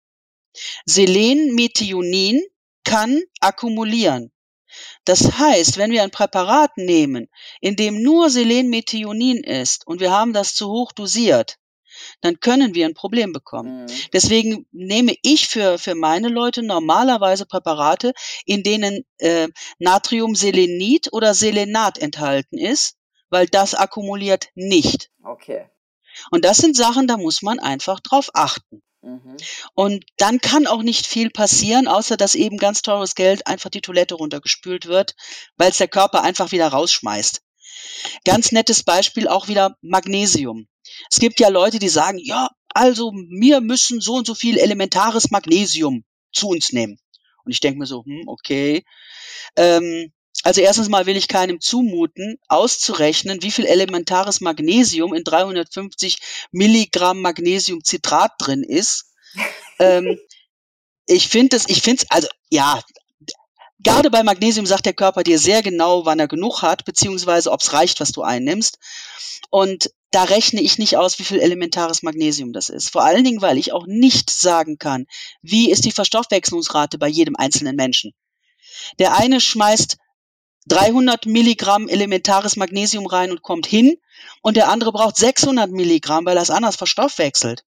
Selenmethionin kann akkumulieren. Das heißt, wenn wir ein Präparat nehmen, in dem nur Selenmethionin ist und wir haben das zu hoch dosiert, dann können wir ein Problem bekommen. Mhm. Deswegen nehme ich für, für meine Leute normalerweise Präparate, in denen äh, Natriumselenit oder Selenat enthalten ist, weil das akkumuliert nicht. Okay. Und das sind Sachen, da muss man einfach drauf achten. Mhm. Und dann kann auch nicht viel passieren, außer dass eben ganz teures Geld einfach die Toilette runtergespült wird, weil es der Körper einfach wieder rausschmeißt. Ganz nettes Beispiel auch wieder Magnesium. Es gibt ja Leute, die sagen, ja, also wir müssen so und so viel elementares Magnesium zu uns nehmen. Und ich denke mir so, hm, okay. Ähm, also erstens mal will ich keinem zumuten, auszurechnen, wie viel elementares Magnesium in dreihundertfünfzig Milligramm Magnesiumcitrat drin ist. ähm, ich finde es, ich finde es, also ja, gerade bei Magnesium sagt der Körper dir sehr genau, wann er genug hat, beziehungsweise ob es reicht, was du einnimmst. Und da rechne ich nicht aus, wie viel elementares Magnesium das ist. Vor allen Dingen, weil ich auch nicht sagen kann, wie ist die Verstoffwechslungsrate bei jedem einzelnen Menschen. Der eine schmeißt dreihundert Milligramm elementares Magnesium rein und kommt hin, und der andere braucht sechshundert Milligramm, weil er es anders verstoffwechselt.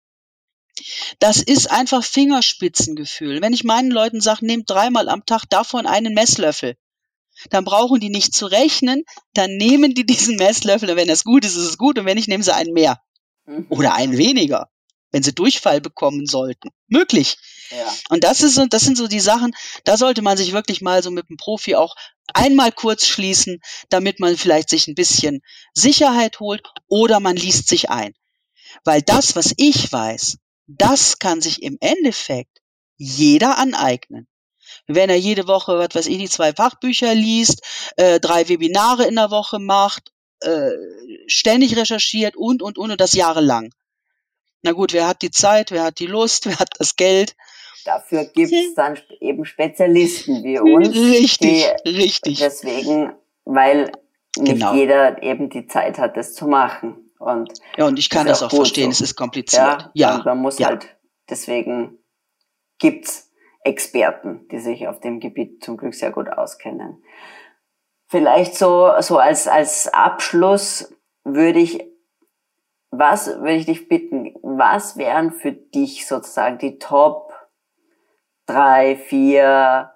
Das ist einfach Fingerspitzengefühl. Wenn ich meinen Leuten sage, nehmt dreimal am Tag davon einen Messlöffel, dann brauchen die nicht zu rechnen, dann nehmen die diesen Messlöffel, und wenn das gut ist, ist es gut, und wenn nicht, nehmen sie einen mehr. Mhm. Oder einen weniger, wenn sie Durchfall bekommen sollten. Möglich. Ja. Und das ist so, das sind so die Sachen, da sollte man sich wirklich mal so mit dem Profi auch einmal kurz schließen, damit man vielleicht sich ein bisschen Sicherheit holt, oder man liest sich ein. Weil das, was ich weiß, das kann sich im Endeffekt jeder aneignen. Wenn er jede Woche, was weiß ich, die zwei Fachbücher liest, äh, drei Webinare in der Woche macht, äh, ständig recherchiert und, und, und, und das jahrelang. Na gut, wer hat die Zeit, wer hat die Lust, wer hat das Geld? Dafür gibt es dann eben Spezialisten wie uns. Richtig, die richtig. Deswegen, weil nicht Genau. jeder eben die Zeit hat, das zu machen. Und Ja, und ich kann ist das auch gut verstehen, so. es ist kompliziert. Ja, Ja, und man muss ja. halt, deswegen gibt's Experten, die sich auf dem Gebiet zum Glück sehr gut auskennen. Vielleicht so, so als, als Abschluss würde ich, was würde ich dich bitten, was wären für dich sozusagen die Top drei, vier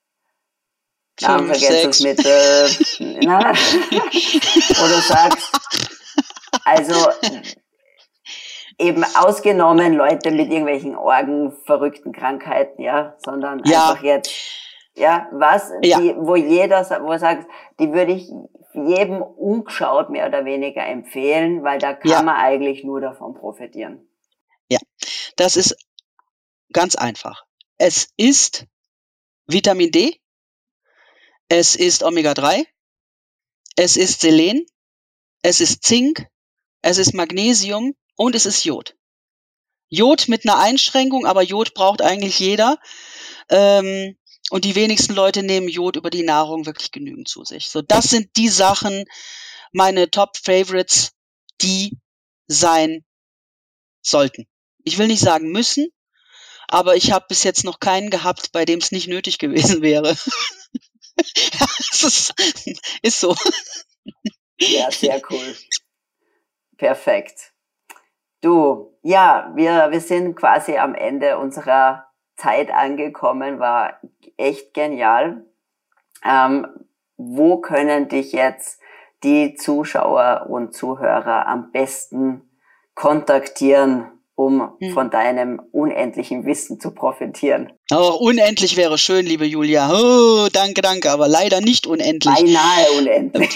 Nahrungsergänzungsmittel, na, wo du sagst, also eben ausgenommen Leute mit irgendwelchen orgenverrückten Krankheiten, ja, sondern Ja. einfach jetzt, ja, was, Ja. die, wo jeder, wo er sagt, die würde ich jedem ungeschaut mehr oder weniger empfehlen, weil da kann Ja. man eigentlich nur davon profitieren. Das ist ganz einfach. Es ist Vitamin D, es ist Omega drei, es ist Selen, es ist Zink, es ist Magnesium und es ist Jod. Jod mit einer Einschränkung, aber Jod braucht eigentlich jeder. Ähm, und die wenigsten Leute nehmen Jod über die Nahrung wirklich genügend zu sich. So, das sind die Sachen, meine Top-Favorites, die sein sollten. Ich will nicht sagen müssen, aber ich habe bis jetzt noch keinen gehabt, bei dem es nicht nötig gewesen wäre. Es ist, ist so. Ja, sehr cool. Perfekt. Du, ja, wir, wir sind quasi am Ende unserer Zeit angekommen, war echt genial. Ähm, wo können dich jetzt die Zuschauer und Zuhörer am besten kontaktieren, um Hm. von deinem unendlichen Wissen zu profitieren? Oh, unendlich wäre schön, liebe Julia. Oh, danke, danke, aber leider nicht unendlich. Beinahe unendlich.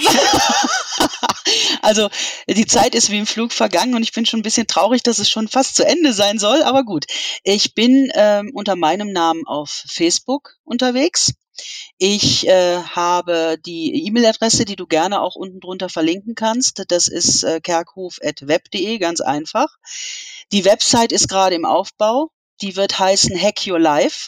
Also die Zeit ist wie im Flug vergangen und ich bin schon ein bisschen traurig, dass es schon fast zu Ende sein soll, aber gut. Ich bin ähm, unter meinem Namen auf Facebook unterwegs. Ich äh, habe die E-Mail-Adresse, die du gerne auch unten drunter verlinken kannst. Das ist äh, kerkhof at web punkt de, ganz einfach. Die Website ist gerade im Aufbau. Die wird heißen Hack Your Life.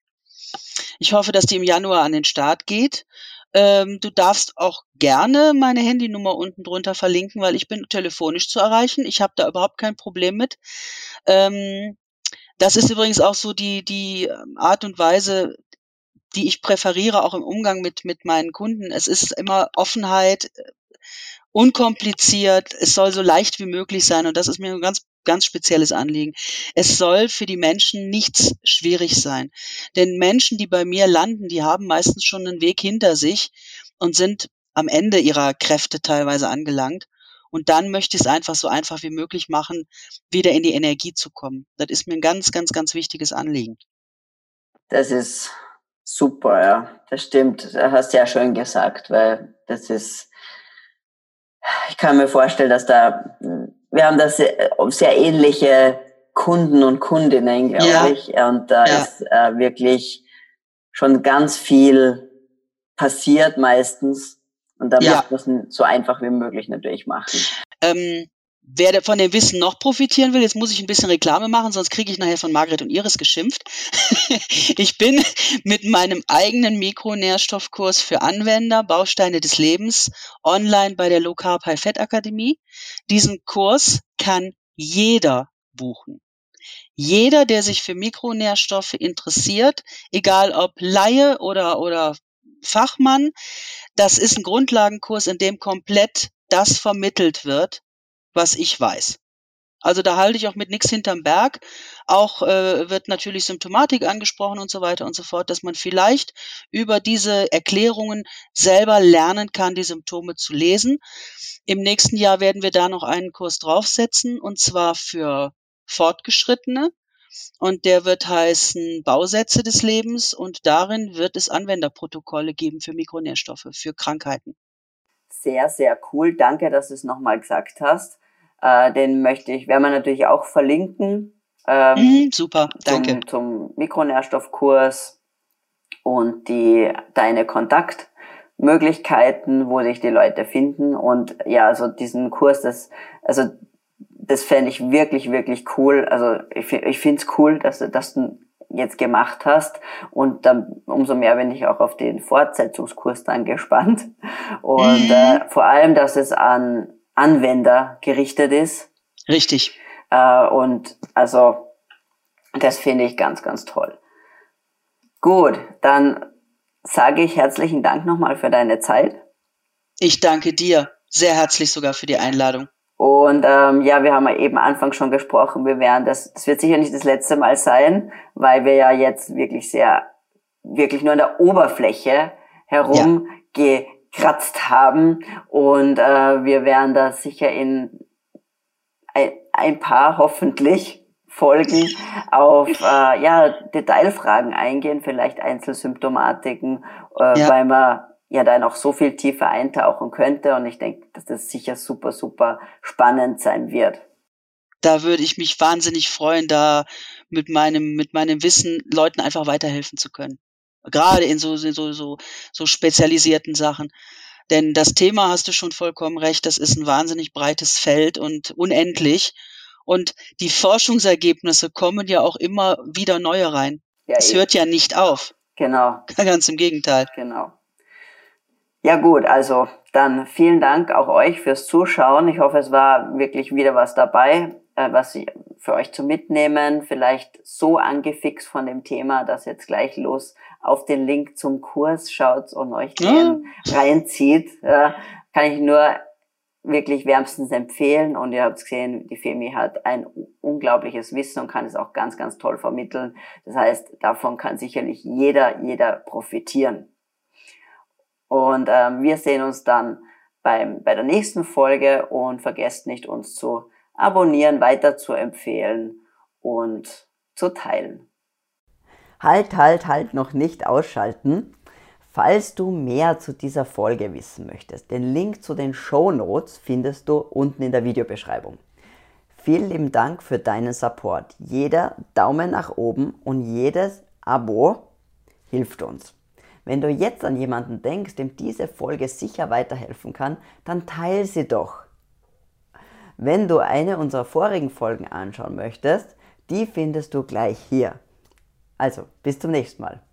Ich hoffe, dass die im Januar an den Start geht. Ähm, du darfst auch gerne meine Handynummer unten drunter verlinken, weil ich bin telefonisch zu erreichen. Ich habe da überhaupt kein Problem mit. Ähm, das ist übrigens auch so die, die Art und Weise, die ich präferiere, auch im Umgang mit, mit meinen Kunden. Es ist immer Offenheit, unkompliziert, es soll so leicht wie möglich sein und das ist mir ein ganz, ganz spezielles Anliegen. Es soll für die Menschen nichts schwierig sein. Denn Menschen, die bei mir landen, die haben meistens schon einen Weg hinter sich und sind am Ende ihrer Kräfte teilweise angelangt. Und dann möchte ich es einfach so einfach wie möglich machen, wieder in die Energie zu kommen. Das ist mir ein ganz, ganz, ganz wichtiges Anliegen. Das ist super, ja. Das stimmt. Das hast du ja schön gesagt, weil das ist, ich kann mir vorstellen, dass da, wir haben da sehr, sehr ähnliche Kunden und Kundinnen, glaube Ja. ich. Und da Ja. ist äh, wirklich schon ganz viel passiert meistens. Und da Ja. muss man es so einfach wie möglich natürlich machen. Ähm, wer da von dem Wissen noch profitieren will, jetzt muss ich ein bisschen Reklame machen, sonst kriege ich nachher von Margret und Iris geschimpft. Ich bin mit meinem eigenen Mikronährstoffkurs für Anwender, Bausteine des Lebens, online bei der Low Carb High Fat Akademie. Diesen Kurs kann jeder buchen. Jeder, der sich für Mikronährstoffe interessiert, egal ob Laie oder, oder Fachmann, das ist ein Grundlagenkurs, in dem komplett das vermittelt wird, was ich weiß. Also da halte ich auch mit nichts hinterm Berg. Auch äh, wird natürlich Symptomatik angesprochen und so weiter und so fort, dass man vielleicht über diese Erklärungen selber lernen kann, die Symptome zu lesen. Im nächsten Jahr werden wir da noch einen Kurs draufsetzen, und zwar für Fortgeschrittene. Und der wird heißen Bausätze des Lebens, und darin wird es Anwenderprotokolle geben für Mikronährstoffe, für Krankheiten. Sehr, sehr cool. Danke, dass du es nochmal gesagt hast. Äh, den möchte ich, werden wir natürlich auch verlinken. Ähm, Mhm, super, danke. Zum, zum Mikronährstoffkurs und die, deine Kontaktmöglichkeiten, wo sich die Leute finden. Und ja, also diesen Kurs, das, also, das fände ich wirklich, wirklich cool. Also, ich, ich finde es cool, dass du, dass du jetzt gemacht hast, und dann umso mehr bin ich auch auf den Fortsetzungskurs dann gespannt, und Mhm. äh, vor allem, dass es an Anwender gerichtet ist, Richtig. äh, und also das finde ich ganz, ganz toll. Gut, dann sage ich herzlichen Dank nochmal für deine Zeit. Ich danke dir sehr herzlich sogar für die Einladung. Und ähm, ja, wir haben ja eben Anfang schon gesprochen, wir werden das, das wird sicher nicht das letzte Mal sein, weil wir ja jetzt wirklich sehr, wirklich nur an der Oberfläche herumgekratzt haben, und äh, wir werden da sicher in ein, ein paar hoffentlich Folgen auf äh, ja, Detailfragen eingehen, vielleicht Einzelsymptomatiken, äh, Ja. weil man ja da noch so viel tiefer eintauchen könnte, und ich denke, dass das sicher super, super spannend sein wird. Da würde ich mich wahnsinnig freuen, da mit meinem, mit meinem Wissen Leuten einfach weiterhelfen zu können. Gerade in so, so, so, so spezialisierten Sachen. Denn das Thema, hast du schon vollkommen recht, das ist ein wahnsinnig breites Feld und unendlich. Und die Forschungsergebnisse kommen ja auch immer wieder neue rein. Ja, Es eben. hört ja nicht auf. Genau, Ganz im Gegenteil. genau. Ja gut, also dann vielen Dank auch euch fürs Zuschauen. Ich hoffe, es war wirklich wieder was dabei, äh, was ich für euch zu mitnehmen. Vielleicht so angefixt von dem Thema, dass jetzt gleich los auf den Link zum Kurs schaut und euch den reinzieht. Äh, kann ich nur wirklich wärmstens empfehlen. Und ihr habt gesehen, die Femi hat ein unglaubliches Wissen und kann es auch ganz, ganz toll vermitteln. Das heißt, davon kann sicherlich jeder, jeder profitieren. Und ähm, wir sehen uns dann beim, bei der nächsten Folge, und vergesst nicht, uns zu abonnieren, weiter zu empfehlen und zu teilen. Halt, halt, halt, noch nicht ausschalten. Falls du mehr zu dieser Folge wissen möchtest, den Link zu den Shownotes findest du unten in der Videobeschreibung. Vielen lieben Dank für deinen Support. Jeder Daumen nach oben und jedes Abo hilft uns. Wenn du jetzt an jemanden denkst, dem diese Folge sicher weiterhelfen kann, dann teile sie doch. Wenn du eine unserer vorigen Folgen anschauen möchtest, die findest du gleich hier. Also, bis zum nächsten Mal.